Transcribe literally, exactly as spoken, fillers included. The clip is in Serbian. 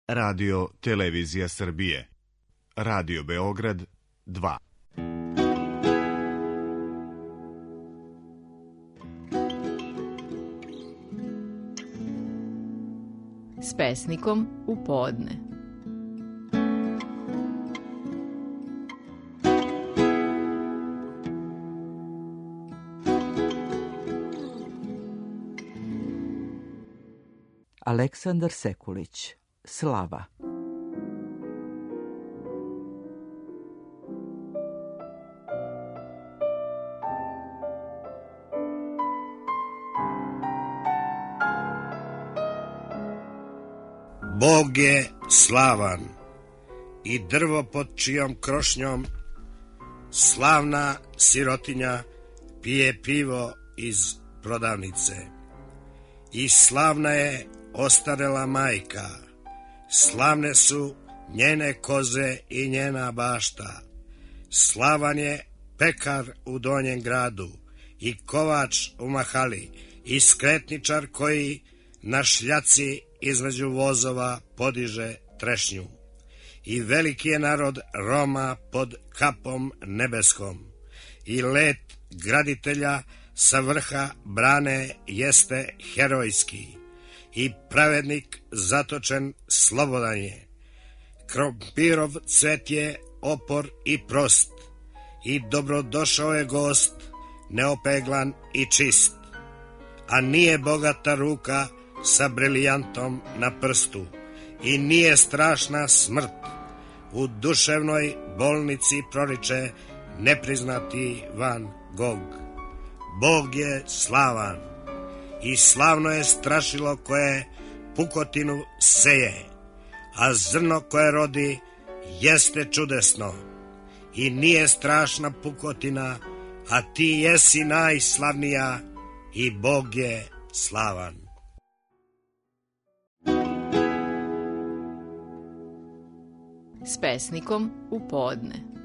Radio Televizija Srbije, Radio Beograd dva. S pesnikom u podne. Aleksandar Sekulić, Slava. Bog je slavan i drvo pod čijom krošnjom slavna sirotinja pije pivo iz prodavnice. I slavna je ostarela majka, slavne su njene koze i njena bašta. Slavan je pekar u donjem gradu i kovač u mahali i skretničar koji na šljaci između vozova podiže trešnju. I veliki je narod Roma pod kapom nebeskom i let graditelja sa vrha brane jeste herojski i pravednik zatočen slobodan je. Krompirov cvet je opor i prost i dobrodošao je gost neopeglan i čist, a nije bogata ruka sa brilijantom na prstu i nije strašna smrt u duševnoj bolnici proriče nepriznati Van Gogh. Bog je slavan i slavno je strašilo koje pukotinu seje, a zrno koje rodi jeste čudesno i nije strašna pukotina, a ti jesi najslavnija i Bog je slavan. S pesnikom u podne.